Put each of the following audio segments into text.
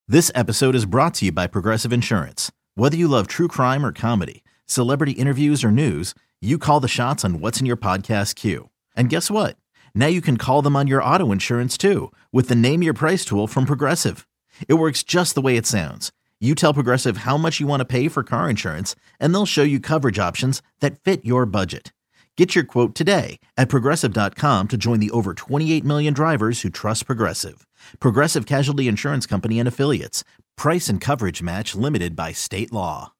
This episode is brought to you by Progressive Insurance. Whether you love true crime or comedy, celebrity interviews or news, you call the shots on what's in your podcast queue. And guess what? Now you can call them on your auto insurance too with the Name Your Price tool from Progressive. It works just the way it sounds. You tell Progressive how much you want to pay for car insurance, and they'll show you coverage options that fit your budget. Get your quote today at Progressive.com to join the over 28 million drivers who trust Progressive. Progressive Casualty Insurance Company and Affiliates. Price and coverage match limited by state law.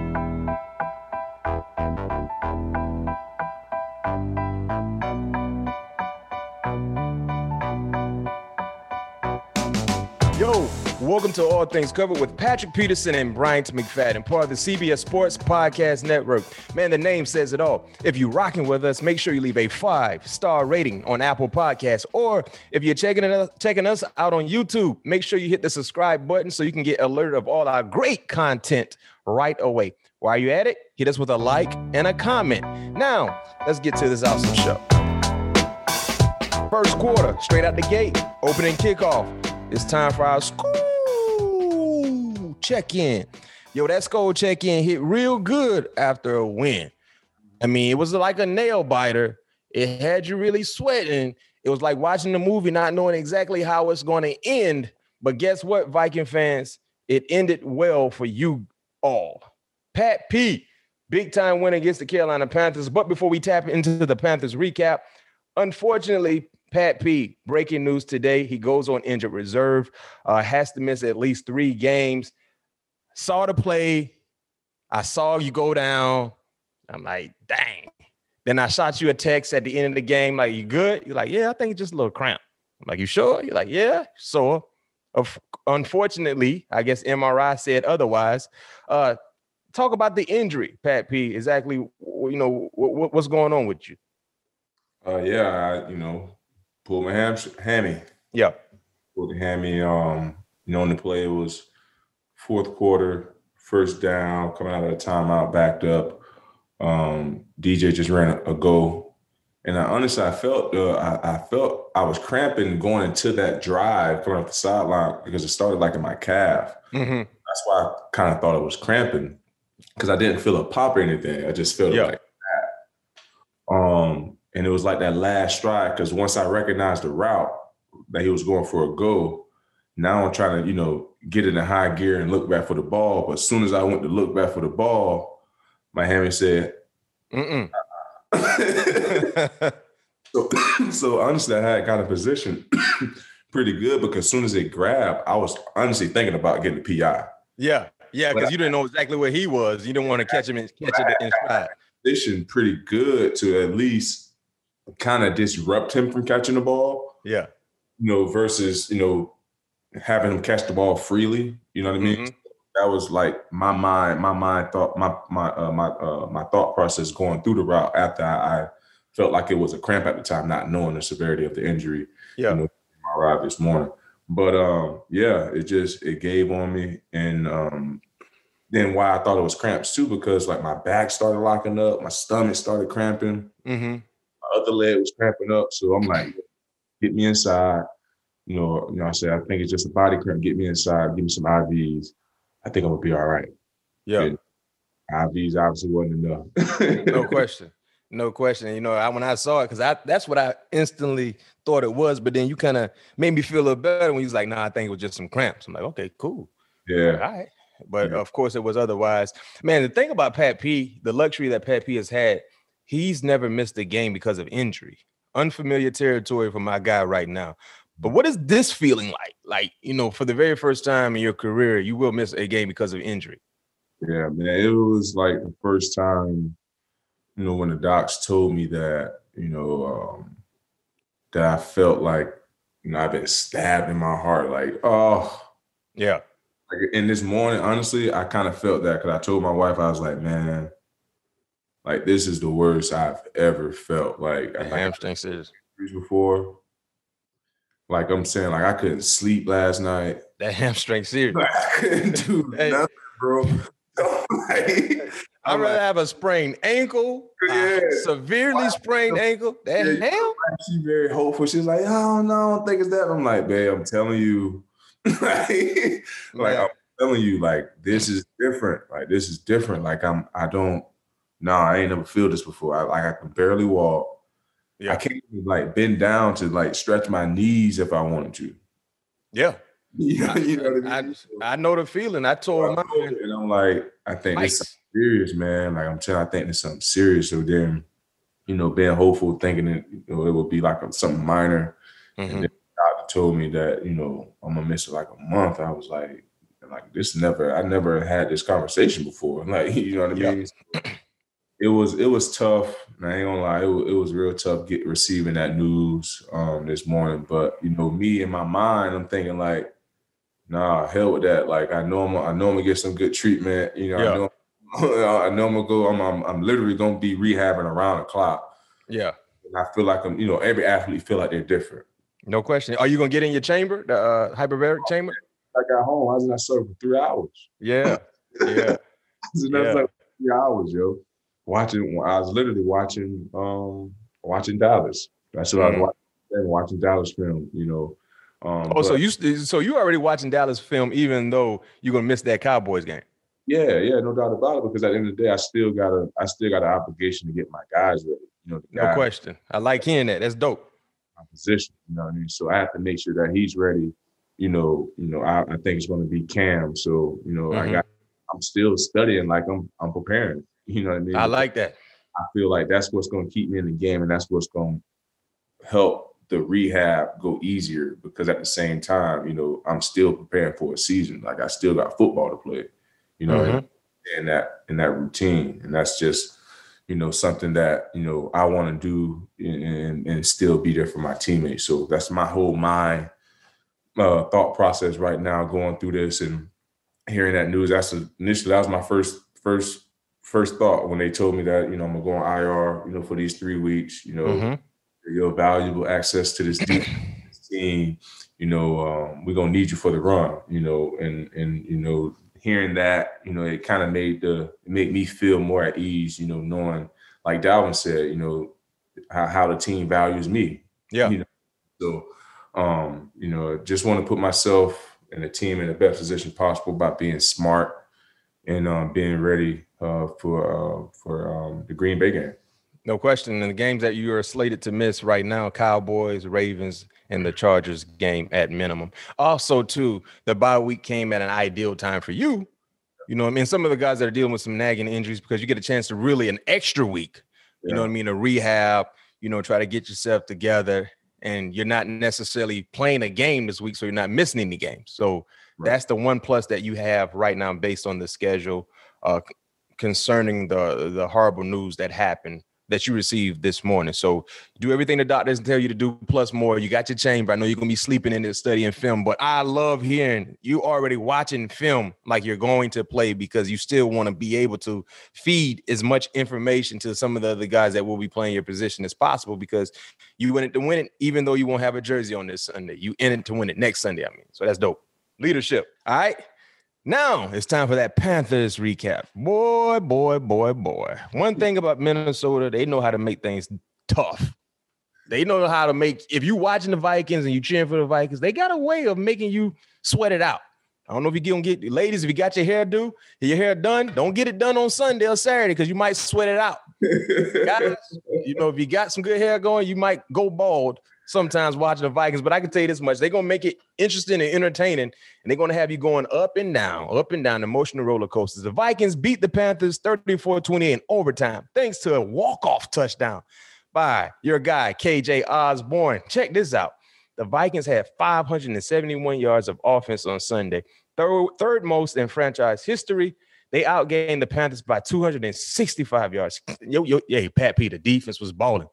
Yo, welcome to All Things Covered with Patrick Peterson and Bryant McFadden, part of the CBS Sports Podcast Network. Man, the name says it all. If you're rocking with us, make sure you leave a 5-star rating on Apple Podcasts. Or if you're checking us out on YouTube, make sure you hit the subscribe button so you can get alerted of all our great content right away. While you're at it, hit us with a like and a comment. Now, let's get to this awesome show. First quarter, straight out the gate, opening kickoff. It's time for our school check-in. Yo, that school check-in hit real good after a win. I mean, it was like a nail biter. It had you really sweating. It was like watching the movie, not knowing exactly how it's going to end. But guess what, Viking fans? It ended well for you all. Pat P, big-time win against the Carolina Panthers. But before we tap into the Panthers recap, unfortunately, Pat P, breaking news today. He goes on injured reserve, has to miss at least 3 games. Saw the play. I saw you go down. I'm like, dang. Then I shot you a text at the end of the game, like, you good? You're like, yeah, I think it's just a little cramp. I'm like, you sure? You're like, yeah. So, unfortunately, I guess MRI said otherwise. Talk about the injury, Pat P. Exactly, what's going on with you? Pulled my hammy. Yeah. Pulled the hammy. On the play, it was fourth quarter, first down, coming out of the timeout, backed up. DJ just ran a go. And I felt I was cramping going into that drive coming off the sideline because it started like in my calf. Mm-hmm. That's why I kind of thought it was cramping because I didn't feel a pop or anything. I just felt it like that. And it was like that last stride because once I recognized the route that he was going for a go, now I'm trying to, get it in high gear and look back for the ball. But as soon as I went to look back for the ball, my hammy said, So honestly, I had got a position pretty good because as soon as it grabbed, I was honestly thinking about getting the PI. Yeah, because you didn't know exactly where he was. You didn't want to catch it in stride. Position pretty good to at least kind of disrupt him from catching the ball. Yeah. Versus, having him catch the ball freely. You know what I mean? Mm-hmm. That was like my mind thought, my thought process going through the route after I felt like it was a cramp at the time, not knowing the severity of the injury. Yeah. My ride this morning. But it gave on me. And then why I thought it was cramps too, because like my back started locking up, my stomach started cramping. Mm-hmm. My other leg was cramping up. So I'm like, get me inside. I said, I think it's just a body cramp. Get me inside. Give me some IVs. I think I'm going to be all right. Yeah. And IVs obviously wasn't enough. No question. When I saw it, because that's what I instantly thought it was. But then you kind of made me feel a little better when you was like, nah, I think it was just some cramps. I'm like, okay, cool. Yeah. All right. But of course it was otherwise. Man, the thing about Pat P, the luxury that Pat P has had, he's never missed a game because of injury. Unfamiliar territory for my guy right now. But what is this feeling like? Like, for the very first time in your career, you will miss a game because of injury. Yeah, man. It was like the first time, when the docs told me that, that I felt like, I've been stabbed in my heart. Like, oh. Yeah. Like in this morning, honestly, I kind of felt that because I told my wife, I was like, man, like this is the worst I've ever felt. Like hamstring scissors before. Like I'm saying, like I couldn't sleep last night. That hamstring serious. I couldn't do nothing, bro. I'd rather have a sprained ankle, severely sprained ankle. That hell? She's very hopeful. She's like, oh no, I don't think it's that. I'm like, babe, I'm telling you, Like I'm telling you, like this is different. Like this is different. Like I ain't never feel this before. I can barely walk. Yeah. I can't even like bend down to like stretch my knees if I wanted to. Yeah. You know what I mean? I know the feeling. I told mine. And I'm like, I think it's something serious, man. Like I'm telling, I think it's something serious. So then, being hopeful, thinking that it would be like something minor. Mm-hmm. And then the doctor told me that, I'm gonna miss it like a month. I was like I never had this conversation before. Like, you know what I mean? So it was tough. I ain't gonna lie, it was real tough receiving that news this morning. But me in my mind, I'm thinking like, nah, hell with that. Like I know I'm gonna get some good treatment. I know I'm gonna go. I'm literally gonna be rehabbing around the clock. Yeah, and I feel like I'm. Every athlete feel like they're different. No question. Are you gonna get in your chamber, the hyperbaric chamber? I got home. I was in that circle for 3 hours. Yeah, yeah. I was in that circle for 3 hours, yo. I was literally watching Dallas. That's what I was watching Dallas film. So you already watching Dallas film, even though you're gonna miss that Cowboys game. Yeah, no doubt about it. Because at the end of the day, I still got an obligation to get my guys ready. No question. I like hearing that. That's dope. My position, you know what I mean. So I have to make sure that he's ready. I think it's going to be Cam. So I'm still studying like I'm preparing. You know what I mean. I like that. I feel like that's what's going to keep me in the game, and that's what's going to help the rehab go easier. Because at the same time, I'm still preparing for a season. Like I still got football to play. In that routine. And that's just, something that, I want to do and still be there for my teammates. So that's my whole mind thought process right now going through this and hearing that news. That was my first thought when they told me that, I'm going to go on IR, for these 3 weeks, your valuable access to this team, we're going to need you for the run, and hearing that, it kind of made me feel more at ease, knowing, like Dalvin said, how the team values me. Yeah. So, just want to put myself and the team in the best position possible by being smart and being ready for the Green Bay game. No question. And the games that you are slated to miss right now, Cowboys, Ravens, and the Chargers game at minimum. Also, too, the bye week came at an ideal time for you. You know what I mean? Some of the guys that are dealing with some nagging injuries because you get a chance to really an extra week, you know what I mean, to rehab, try to get yourself together. And you're not necessarily playing a game this week, so you're not missing any games. So that's the one plus that you have right now based on the schedule concerning the horrible news that happened that you received this morning. So do everything the doctors tell you to do, plus more. You got your chamber. I know you're going to be sleeping in there studying film, but I love hearing you already watching film like you're going to play because you still want to be able to feed as much information to some of the other guys that will be playing your position as possible because you win it to win it, even though you won't have a jersey on this Sunday. You in it to win it next Sunday, So that's dope. Leadership. All right. Now it's time for that Panthers recap. Boy. One thing about Minnesota, they know how to make things tough. They know how to make, if you're watching the Vikings and you cheering for the Vikings, they got a way of making you sweat it out. I don't know if you're going to get, ladies, if you got your hair done, don't get it done on Sunday or Saturday because you might sweat it out. Guys, if you got some good hair going, you might go bald sometimes watching the Vikings, but I can tell you this much. They're going to make it interesting and entertaining, and they're going to have you going up and down, emotional roller coasters. The Vikings beat the Panthers 34-28 in overtime, thanks to a walk-off touchdown by your guy, KJ Osborne. Check this out. The Vikings had 571 yards of offense on Sunday, third most in franchise history. They outgained the Panthers by 265 yards. Pat P, the defense was balling.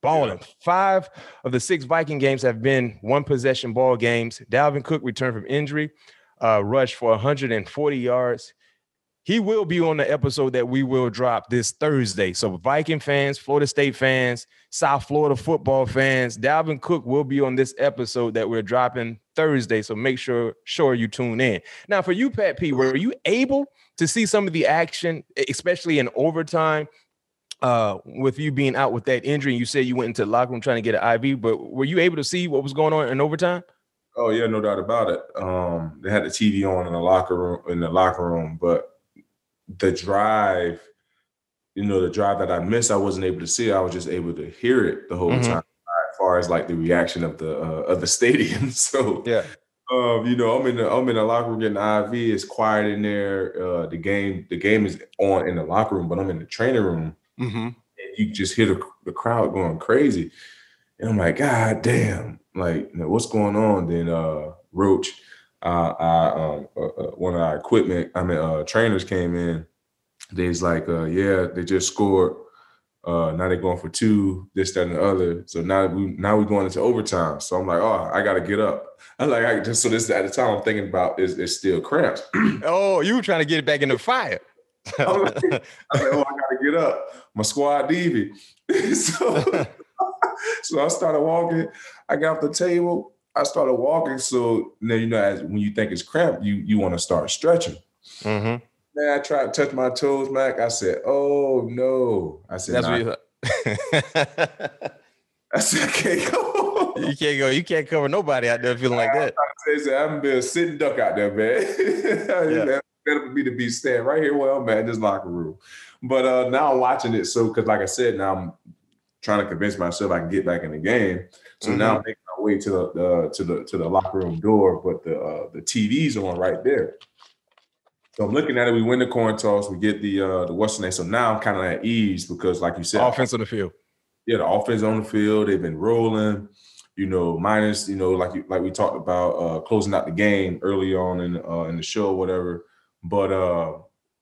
5 of the 6 Viking games have been one-possession ball games. Dalvin Cook returned from injury, rushed for 140 yards. He will be on the episode that we will drop this Thursday. So Viking fans, Florida State fans, South Florida football fans, Dalvin Cook will be on this episode that we're dropping Thursday. So make sure you tune in. Now, for you, Pat P, were you able to see some of the action, especially in overtime? With you being out with that injury, you said you went into the locker room trying to get an IV, but were you able to see what was going on in overtime? Oh yeah, no doubt about it. They had the TV on in the locker room, but the drive, the drive that I missed, I wasn't able to see. I was just able to hear it the whole time. As far as like the reaction of the stadium. So Yeah. I'm in the locker room getting the IV. It's quiet in there. The game is on in the locker room, but I'm in the training room. And you just hear the crowd going crazy. And I'm like, God damn, like, what's going on? Then Roach, one of our trainers came in. They's like, yeah, they just scored. Now they're going for 2, this, that, and the other. So now we're going into overtime. So I'm like, oh, I got to get up. I'm like, this at the time I'm thinking about is still cramps. Oh, you were trying to get it back in the fire. I'm like, oh, I got to get up. My squad DV. So I started walking. I got off the table. I started walking. So now, when you think it's cramp, you want to start stretching. Man, I tried to touch my toes, Mac. I said, "Oh no!" I said, "That's what." I said, "I can't go. You can't go. You can't cover nobody out there feeling like that." I haven't been a sitting duck out there, man. Better for me to be staying right here where I'm at in this locker room. But now I'm watching it, so because like I said, now I'm trying to convince myself I can get back in the game. So now I'm making my way to the locker room door, but the TV's on right there. So I'm looking at it. We win the coin toss. We get the what's the name. So now I'm kind of at ease because, like you said, offense on the field. Yeah, the offense on the field. They've been rolling. Minus like we talked about closing out the game early on in the show, or whatever. But I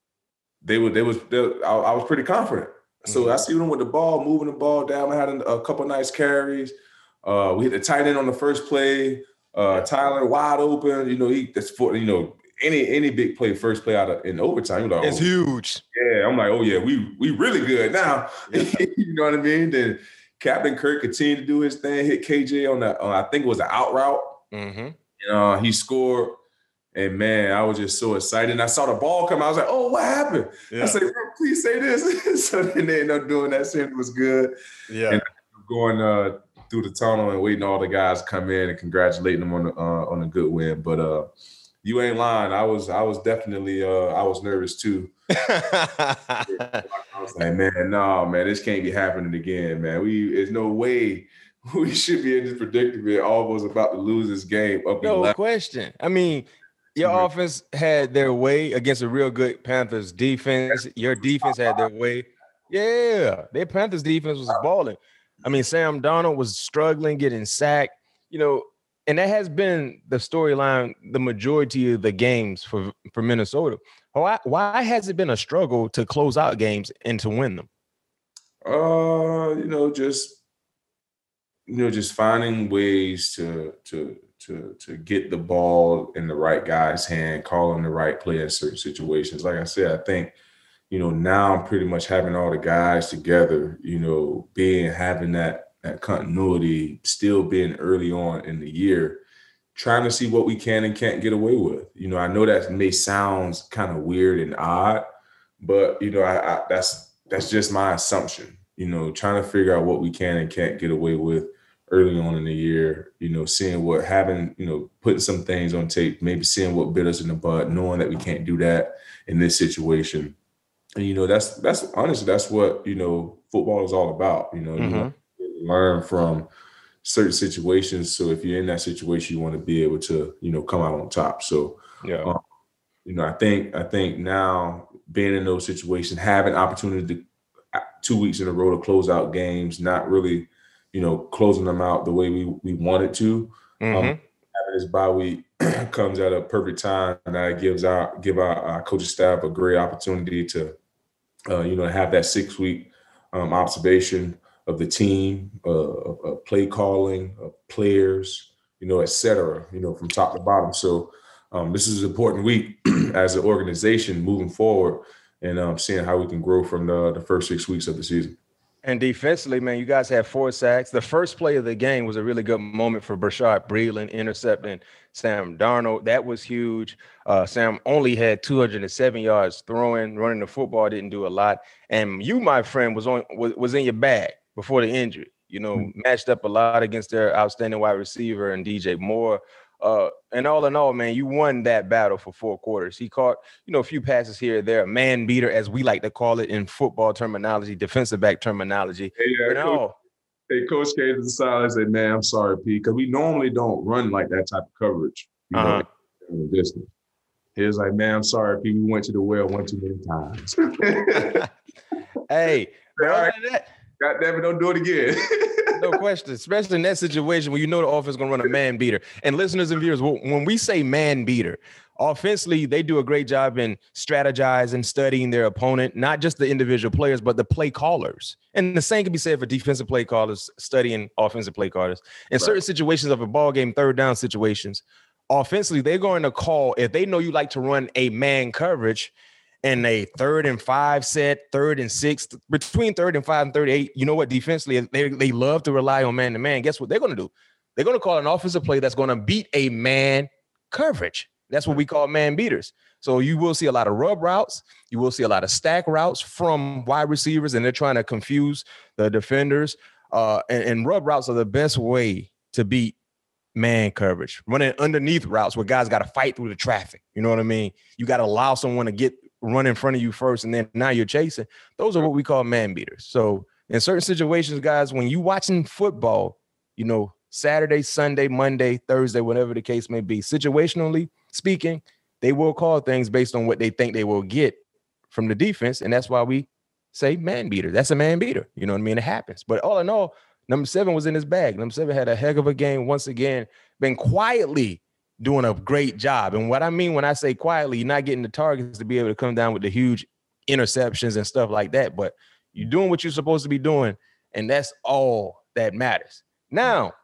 was pretty confident. So I see them with the ball, moving the ball down. I had a couple nice carries. We hit the tight end on the first play. Tyler wide open. Any big play, first play out in overtime. Like, it's huge. Yeah, I'm like, oh yeah, we really good now. You know what I mean? Then Captain Kirk continued to do his thing, hit KJ on I think it was an out route. He scored. And man, I was just so excited. And I saw the ball come out. I was like, oh, what happened? Yeah. I said, please say this. So then they ended up doing that. So it was good. Yeah. And going through the tunnel and waiting all the guys to come in and congratulating them on a good win. But you ain't lying. I was definitely I was nervous too. I was like, man, this can't be happening again, man. There's no way we should be in this predicament. Almost about to lose this game up. No question. I mean, your offense had their way against a real good Panthers defense. Your defense had their way. Yeah, their Panthers defense was balling. I mean, Sam Darnold was struggling, getting sacked, and that has been the storyline the majority of the games for Minnesota. Why has it been a struggle to close out games and to win them? Just finding ways to get the ball in the right guy's hand, calling the right play in certain situations. Like I said, I think, now I'm pretty much having all the guys together, having that continuity, still being early on in the year, trying to see what we can and can't get away with. I know that may sound kind of weird and odd, but, that's just my assumption, trying to figure out what we can and can't get away with early on in the year, seeing putting some things on tape, maybe seeing what bit us in the butt, knowing that we can't do that in this situation. And, that's honestly, that's what, football is all about. You learn from certain situations. So if you're in that situation, you want to be able to, come out on top. So, yeah, I think now being in those situations, having opportunity to 2 weeks in a row to close out games, not really, closing them out the way we wanted to. Having this bye week comes at a perfect time, and that give our coaching staff a great opportunity to, have that 6 week observation of the team, of play calling, of players, et cetera, from top to bottom. So this is an important week as an organization moving forward and seeing how we can grow from the first 6 weeks of the season. And defensively, man, you guys had 4 sacks. The first play of the game was a really good moment for Bashaud Breeland intercepting Sam Darnold. That was huge. Sam only had 207 yards running the football, didn't do a lot. And you, my friend, was in your bag before the injury. Matched up a lot against their outstanding wide receiver and DJ Moore. And all in all, man, you won that battle for 4 quarters. He caught, a few passes here or there, a man beater, as we like to call it in football terminology, defensive back terminology. Coach came to the side and said, "Man, I'm sorry, Pete, because we normally don't run like that type of coverage, in the distance." He was like, "Man, I'm sorry, Pete. We went to the well one too many times." Hey, but other than that, God damn it, don't do it again. No question, especially in that situation where the offense is going to run a man beater. And listeners and viewers, when we say man beater, offensively, they do a great job in strategizing, studying their opponent, not just the individual players, but the play callers. And the same can be said for defensive play callers studying offensive play callers. In certain situations of a ball game, third down situations, offensively, they're going to call, if they know you like to run a man coverage in a 3rd and 5 set, 3rd and 6, between 3rd and 5 and 38, you know what? Defensively, they love to rely on man-to-man. Guess what they're going to do? They're going to call an offensive play that's going to beat a man coverage. That's what we call man beaters. So you will see a lot of rub routes. You will see a lot of stack routes from wide receivers, and they're trying to confuse the defenders. And rub routes are the best way to beat man coverage. Running underneath routes where guys got to fight through the traffic. You know what I mean? You got to allow someone to run in front of you first, and then now you're chasing. Those are what we call man beaters. So in certain situations, guys, when you watching football, Saturday, Sunday, Monday, Thursday, whatever the case may be, situationally speaking, they will call things based on what they think they will get from the defense. And that's why we say man beater. That's a man beater. You know what I mean? It happens. But all in all, number 7 was in his bag. Number 7 had a heck of a game. Once again, been quietly doing a great job. And what I mean when I say quietly, you're not getting the targets to be able to come down with the huge interceptions and stuff like that, but you're doing what you're supposed to be doing, and that's all that matters. Now,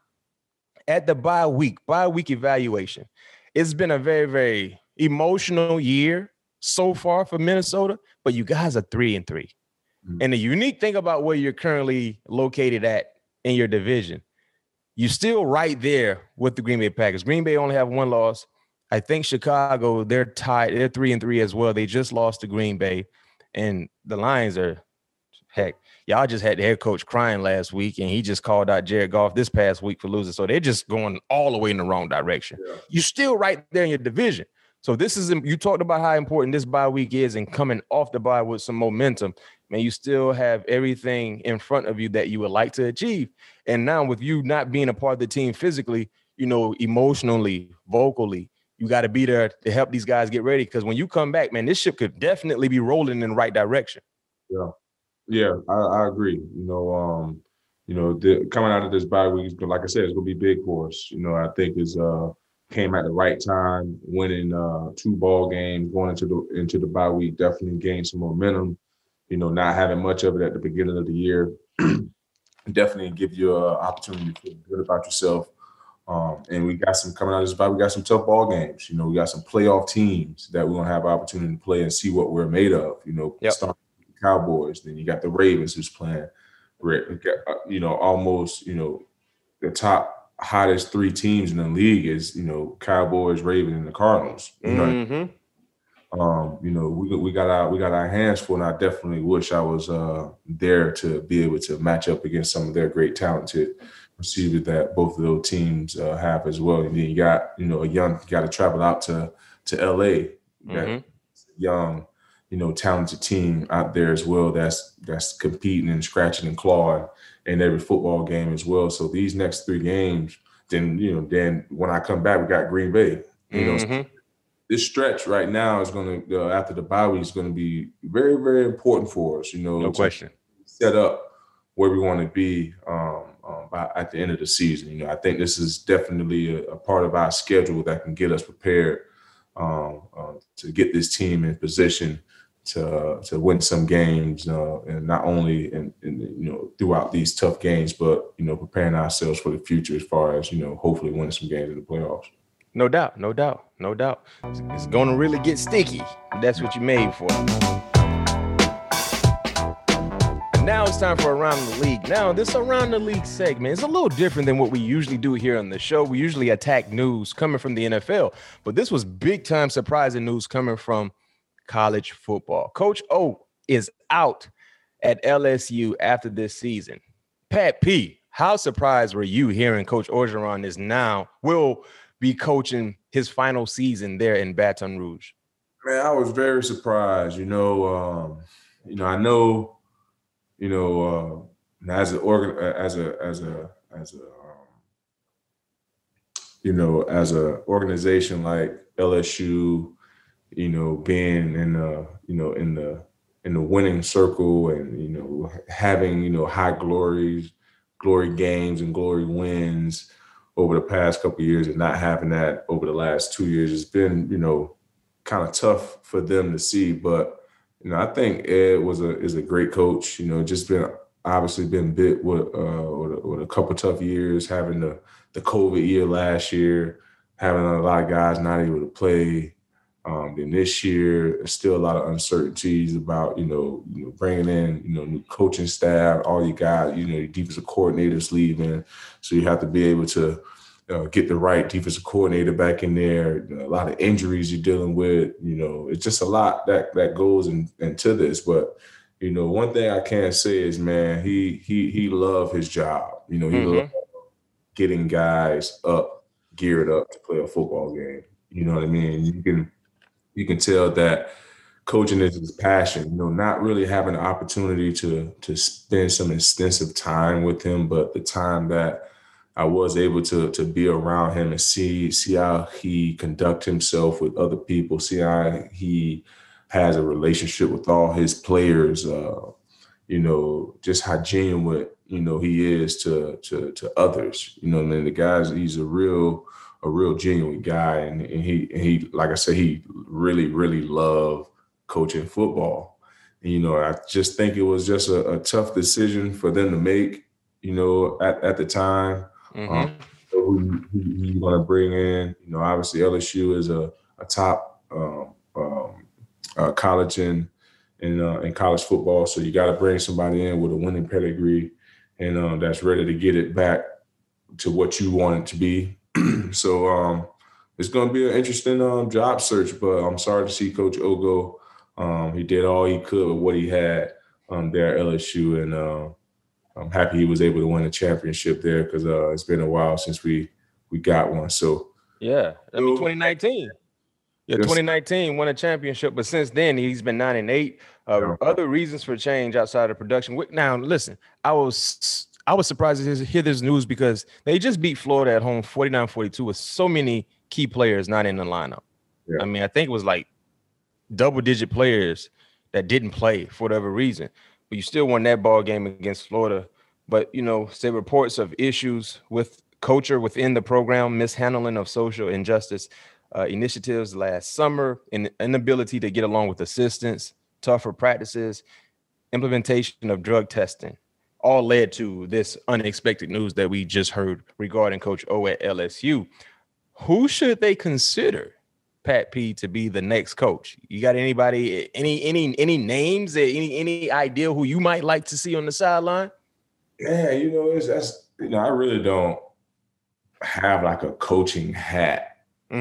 at the bye week evaluation, it's been a very, very emotional year so far for Minnesota, but you guys are 3-3. Mm-hmm. And the unique thing about where you're currently located at in your division, you're still right there with the Green Bay Packers. Green Bay only have 1 loss. I think Chicago, they're tied. They're 3-3 as well. They just lost to Green Bay. And the Lions are, heck, y'all just had the head coach crying last week, and he just called out Jared Goff this past week for losing. So they're just going all the way in the wrong direction. Yeah. You're still right there in your division. So you talked about how important this bye week is, and coming off the bye with some momentum, man, you still have everything in front of you that you would like to achieve. And now with you not being a part of the team physically, emotionally, vocally, you got to be there to help these guys get ready. Because when you come back, man, this ship could definitely be rolling in the right direction. Yeah, I agree. Coming out of this bye week, like I said, it's going to be big for us. I think it's came at the right time, winning 2 ball games, going into the bye week, definitely gained some momentum. Not having much of it at the beginning of the year, definitely give you an opportunity to feel good about yourself. And we got some coming out of this bye. We got some tough ball games. We got some playoff teams that we're gonna have an opportunity to play and see what we're made of. Starting with the Cowboys, then you got the Ravens who's playing. Almost the top hottest 3 teams in the league is Cowboys, Ravens, and the Cardinals. We got our hands full, and I definitely wish I was there to be able to match up against some of their great talented receivers that both of those teams have as well. And then you got got to travel out to LA. That young, talented team out there as well that's competing and scratching and clawing in every football game as well. So these next 3 games, then when I come back, we got Green Bay. This stretch right now is going to, after the bye week, is going to be very, very important for us. No question. Set up where we want to be at the end of the season. I think this is definitely a part of our schedule that can get us prepared to get this team in position to win some games, and not only throughout these tough games, but preparing ourselves for the future as far as hopefully winning some games in the playoffs. No doubt. It's going to really get sticky. That's what you're made for. And now it's time for Around the League. Now, this Around the League segment is a little different than what we usually do here on the show. We usually attack news coming from the NFL, but this was big-time surprising news coming from college football. Coach O is out at LSU after this season. Pat P., how surprised were you hearing Coach Orgeron will be coaching his final season there in Baton Rouge? Man, I was very surprised. I know, as an organ, as a organization like LSU, being in the winning circle and having high glory games and glory wins over the past couple of years and not having that over the last 2 years, it's been kind of tough for them to see. But I think Ed is a great coach. Just been bit with a couple tough years, having the COVID year last year, having a lot of guys not able to play. Then this year, there's still a lot of uncertainties about, bringing in, new coaching staff, all you got, your defensive coordinators leaving. So you have to be able to get the right defensive coordinator back in there. A lot of injuries you're dealing with. It's just a lot that goes into this. But, one thing I can say is, man, he loved his job. He loved getting guys geared up to play a football game. You know what I mean? You can tell that coaching is his passion, not really having the opportunity to spend some extensive time with him, but the time that I was able to be around him and see how he conduct himself with other people, see how he has a relationship with all his players, just how genuine, he is to others. The guys, he's a real genuine guy. And he, like I said, he really, really loved coaching football. And, I just think it was just a tough decision for them to make, at the time. Who you want to bring in? Obviously LSU is a top college in college football, so you got to bring somebody in with a winning pedigree and that's ready to get it back to what you want it to be. So it's going to be an interesting job search, but I'm sorry to see Coach Ogo. He did all he could with what he had there at LSU, and I'm happy he was able to win a championship there because it's been a while since we got one. So yeah, 2019. Yeah, 2019 won a championship, but since then he's been 9-8. Other reasons for change outside of production. Now, listen, I was surprised to hear this news because they just beat Florida at home 49-42 with so many key players not in the lineup. Yeah. I mean, I think it was like double-digit players that didn't play for whatever reason. But you still won that ball game against Florida. But, say reports of issues with culture within the program, mishandling of social injustice initiatives last summer, and inability to get along with assistants, tougher practices, implementation of drug testing, all led to this unexpected news that we just heard regarding Coach O at LSU. Who should they consider, Pat P, to be the next coach? You got anybody, any names, any idea who you might like to see on the sideline? Yeah, I really don't have like a coaching hat.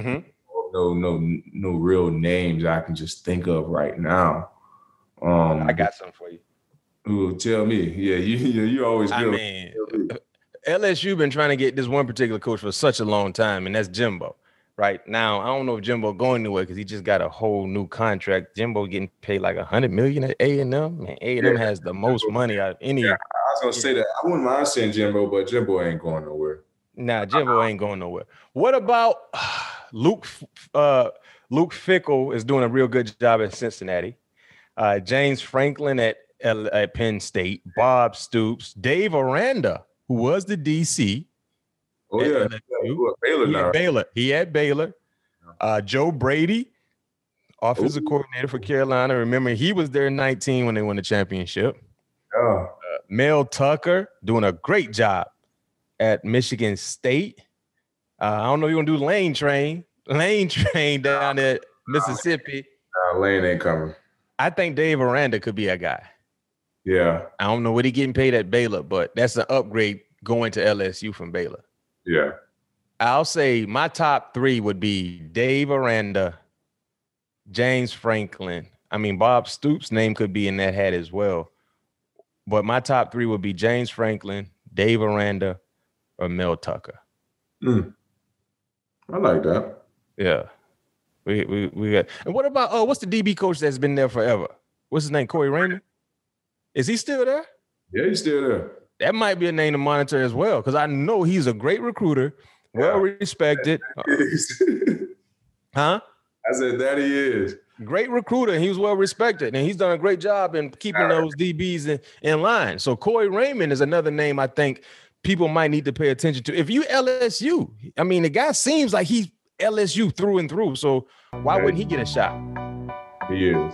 No real names I can just think of right now. I got something for you. Ooh, tell me. Yeah, you always good. I mean, LSU been trying to get this one particular coach for such a long time, and that's Jimbo. Right now, I don't know if Jimbo going anywhere because he just got a whole new contract. Jimbo getting paid like $100 million at A&M. Man, A&M has the most money out of any. Yeah, I was gonna say that. I wouldn't mind seeing Jimbo, but Jimbo ain't going nowhere. Nah, Jimbo ain't going nowhere. What about Luke Fickell is doing a real good job at Cincinnati. James Franklin at Penn State. Bob Stoops. Dave Aranda, who was the DC. Oh, yeah. Baylor. He had Baylor. Joe Brady, offensive coordinator for Carolina. Remember, he was there in 19 when they won the championship. Mel Tucker doing a great job at Michigan State. I don't know if you're going to do Lane Train down at Mississippi. Lane ain't coming. I think Dave Aranda could be a guy. Yeah. I don't know what he getting paid at Baylor, but that's an upgrade going to LSU from Baylor. Yeah. I'll say my top three would be Dave Aranda, James Franklin. I mean, Bob Stoops' name could be in that hat as well. But my top three would be James Franklin, Dave Aranda, or Mel Tucker. I like that. Yeah. We got. And what about what's the DB coach that's been there forever? What's his name? Corey Raymond? Is he still there? Yeah, he's still there. That might be a name to monitor as well, because I know he's a great recruiter, well respected. Huh? I said that he is. Great recruiter, and he was well respected, and he's done a great job in keeping those DBs in line. So Corey Raymond is another name I think people might need to pay attention to. If you LSU, I mean, the guy seems like he's LSU through and through. So why wouldn't he get a shot? He is.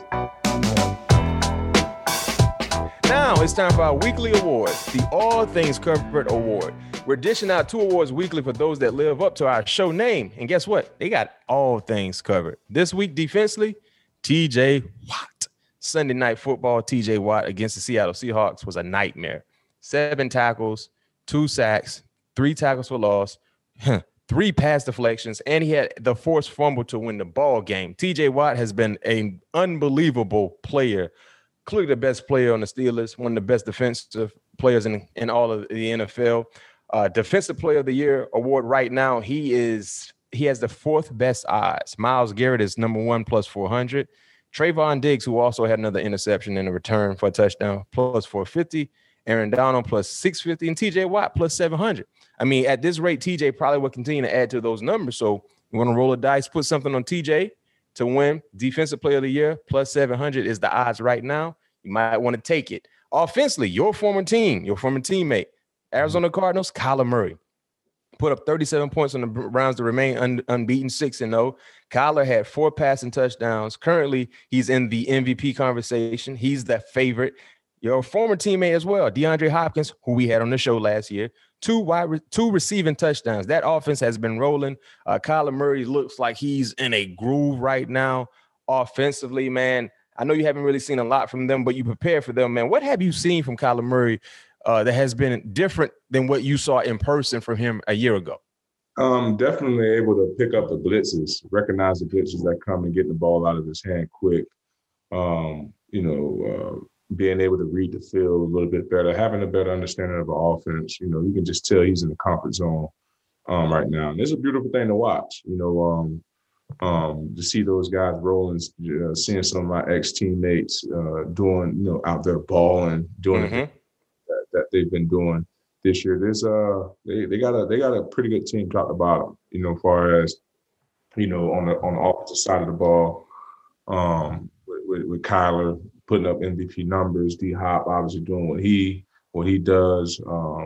Now it's time for our weekly awards, the All Things Covered Award. We're dishing out 2 awards weekly for those that live up to our show name. And guess what? They got all things covered. This week, defensively, TJ Watt. Sunday Night Football, TJ Watt against the Seattle Seahawks was a nightmare. 7 tackles, 2 sacks, 3 tackles for loss, 3 pass deflections, and he had the forced fumble to win the ball game. TJ Watt has been an unbelievable player. Clearly the best player on the Steelers, one of the best defensive players in all of the NFL. Defensive Player of the Year award right now, he has the 4th best odds. Myles Garrett is number 1 plus 400. Trayvon Diggs, who also had another interception in a return for a touchdown, plus 450. Aaron Donald plus 650, and TJ Watt plus 700. I mean, at this rate, TJ probably will continue to add to those numbers. So you want to roll a dice, put something on TJ to win Defensive Player of the Year, plus 700 is the odds right now. You might want to take it. Offensively, your former teammate, Arizona Cardinals, Kyler Murray, put up 37 points on the Browns to remain unbeaten, 6-0. Kyler had 4 passing touchdowns. Currently, he's in the MVP conversation. He's the favorite. Your former teammate as well, DeAndre Hopkins, who we had on the show last year, 2 receiving touchdowns. That offense has been rolling. Kyler Murray looks like he's in a groove right now offensively, man. I know you haven't really seen a lot from them, but you prepare for them, man. What have you seen from Kyler Murray that has been different than what you saw in person from him a year ago? Definitely able to pick up the blitzes, recognize the blitzes that come and get the ball out of his hand quick. Being able to read the field a little bit better, having a better understanding of the offense. You know, you can just tell he's in the comfort zone right now. And it's a beautiful thing to watch, to see those guys rolling, seeing some of my ex-teammates doing, out there balling, doing that they've been doing this year. There's they got a pretty good team top to bottom, as far as, on the offensive side of the ball, with Kyler putting up MVP numbers, D-Hop obviously doing what he does,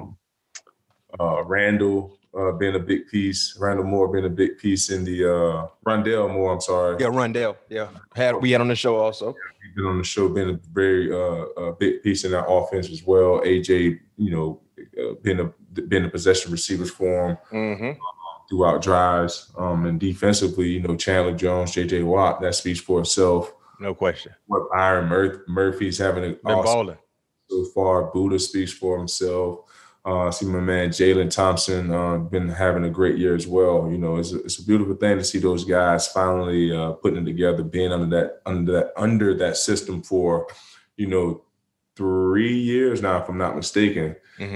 Randall being a big piece, Randall Moore being a big piece in the Rondale Moore, I'm sorry. Yeah, Rondale. Yeah. We had on the show also. He's been on the show, being a very big piece in that offense as well. AJ, being a possession receivers for him throughout drives. And defensively, Chandler Jones, JJ Watt, that speaks for itself. No question. What Byron Murphy's having been balling so far. Buddha speaks for himself. See my man Jalen Thompson been having a great year as well. It's a beautiful thing to see those guys finally putting it together, being under that system for 3 years now, if I'm not mistaken.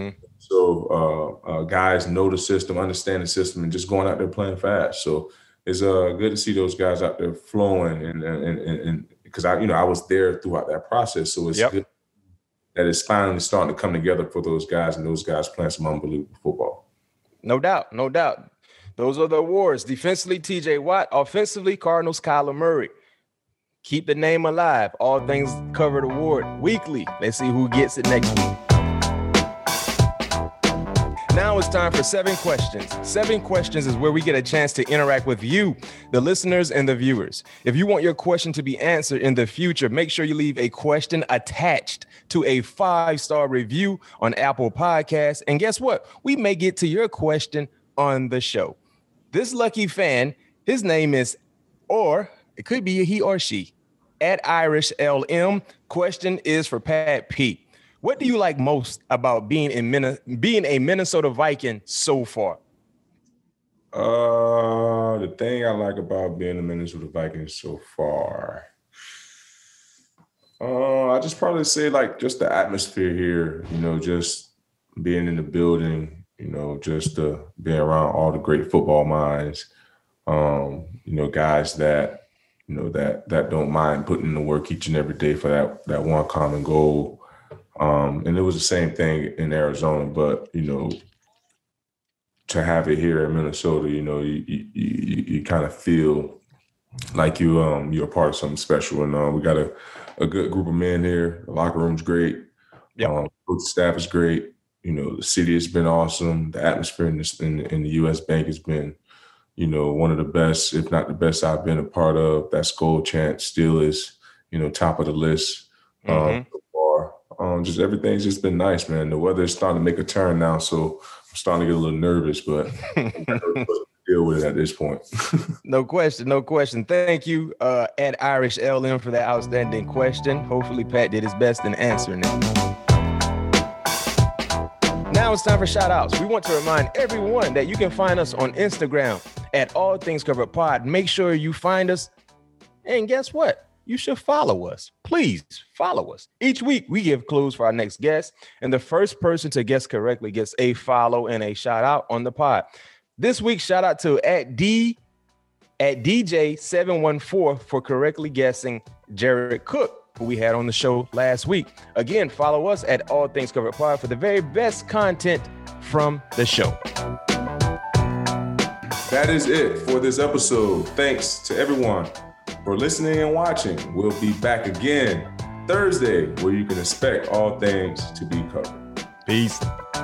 So guys know the system, understand the system, and just going out there playing fast. So it's good to see those guys out there flowing, and because I was there throughout that process. So it's good that it's finally starting to come together for those guys, and those guys playing some unbelievable football. No doubt. Those are the awards. Defensively, TJ Watt. Offensively, Cardinals, Kyler Murray. Keep the name alive. All Things Covered award weekly. Let's see who gets it next week. Now it's time for 7 questions. 7 questions is where we get a chance to interact with you, the listeners and the viewers. If you want your question to be answered in the future, make sure you leave a question attached to a 5-star review on Apple Podcasts. And guess what? We may get to your question on the show. This lucky fan, his name is, or it could be a he or she, @IrishLM. Question is for Pat P. What do you like most about being a Minnesota Viking so far? The thing I like about being a Minnesota Viking so far, I just probably say just the atmosphere here. Just being in the building. Just being around all the great football minds. Guys that, that don't mind putting in the work each and every day for that one common goal. And it was the same thing in Arizona, but, to have it here in Minnesota, you kind of feel like you're a part of something special. And we got a good group of men here. The locker room's great. Yep. The staff is great. The city has been awesome. The atmosphere in the U.S. Bank has been, one of the best, if not the best I've been a part of. That Skol chant still is, top of the list. So far. Just everything's just been nice, man. The weather's starting to make a turn now, so I'm starting to get a little nervous, but I'm gonna deal with it at this point. No question. Thank you, at Irish LM, for that outstanding question. Hopefully, Pat did his best in answering it. Now it's time for shout outs. We want to remind everyone that you can find us on Instagram at All Things Covered Pod. Make sure you find us. And guess what? You should follow us. Please follow us. Each week, we give clues for our next guest, and the first person to guess correctly gets a follow and a shout out on the pod. This week, shout out to at DJ714 for correctly guessing Jared Cook, who we had on the show last week. Again, follow us at All Things Covered Pod for the very best content from the show. That is it for this episode. Thanks to everyone for listening and watching. We'll be back again Thursday, where you can expect all things to be covered. Peace.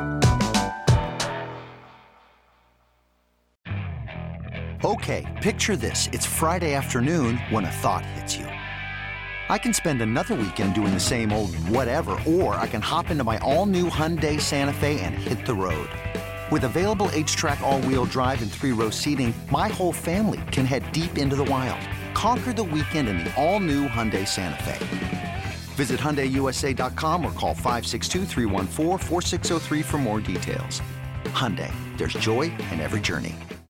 Okay, picture this. It's Friday afternoon when a thought hits you. I can spend another weekend doing the same old whatever, or I can hop into my all-new Hyundai Santa Fe and hit the road. With available H-Track all-wheel drive and 3-row seating, my whole family can head deep into the wild. Conquer the weekend in the all-new Hyundai Santa Fe. Visit HyundaiUSA.com or call 562-314-4603 for more details. Hyundai, there's joy in every journey.